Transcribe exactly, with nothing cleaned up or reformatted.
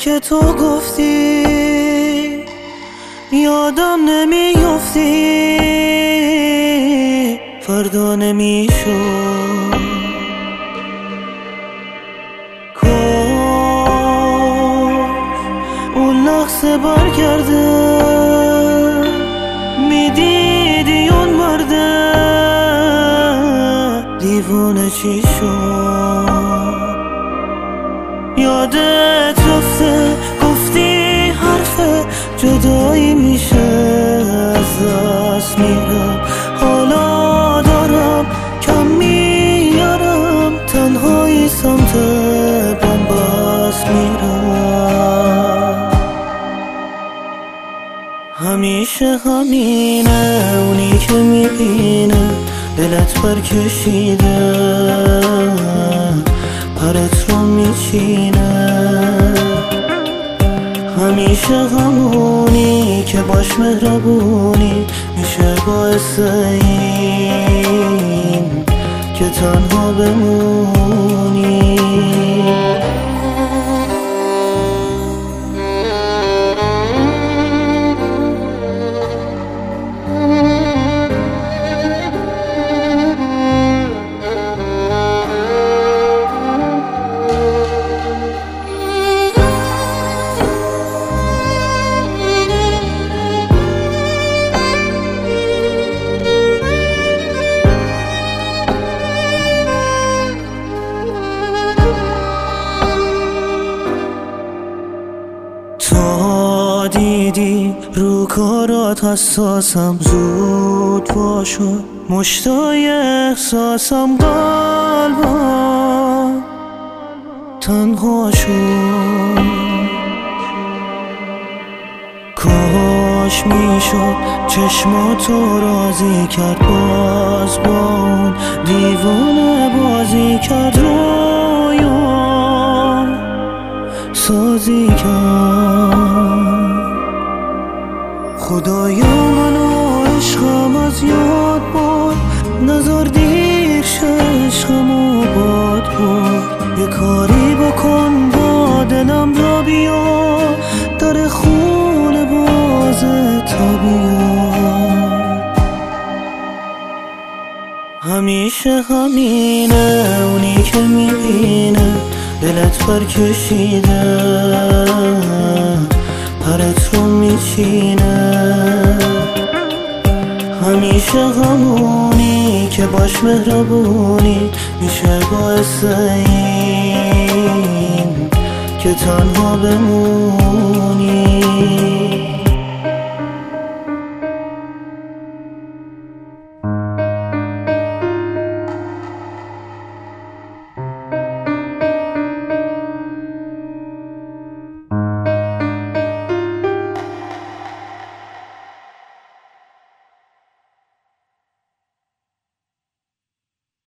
که تو گفتی یادم نمیافتی، فردا نمیشد. کاش اون لحظه برگرده، میدیدی اون مرده دیوونه چی شد. یادت رفته گفتی حرف جدایی میشه، از دست میرم حالا دارم کم میارم، تنهایی سمت بنبست میرم. همیشه همینه، اونی که میبینه دلت برکشیده، پرت رو میچینه. همیشه همونی که باش مهربونی میشه باعث این که تنها بمونی. تا دیدی رو کارات حساسم، زود باشو مشتای احساسم، قلبم تنها شد. کاش میشد چشماتو راضی کرد، باز با اون دیوونه بازی کرد، رویا سازی کرد. خدایا منو عشقم از یاد برد، نظر دیر عشقمو باد برد. یه کاری بکن با دلم را بیا، در خونه بازه تا بیاد. همیشه همینه، اونی که میبینه دلت برکشیده، پرت رو میچینه. همیشه همونی که باش مهربونی میشه باعث این که تنها بمونی.